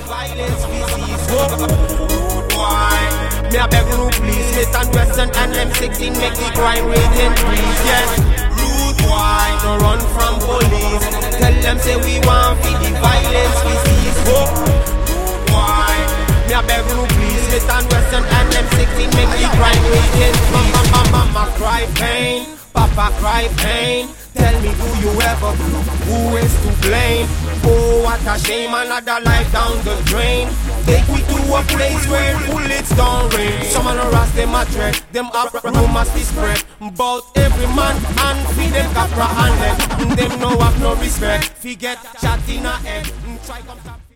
violence we cease. Why? Me a beg you please, Smith and Wesson and M16 make the crime rate increase. Yes, rude boy, no run from police. Tell them say we want feed the violence we cease. Why? Me a beg you please, Smith and Wesson and M16 make the crime rate increase. Mama cry pain, Papa cry pain. Tell me, do you ever blue? Who is to blame? Oh, what a shame, another life down the drain. Take me to a place where bullets don't rain. Someone harass them a threat, them up rumors be spread. Bout every man and feed them capra and leg. Them no have no respect, forget shot in a head. Try come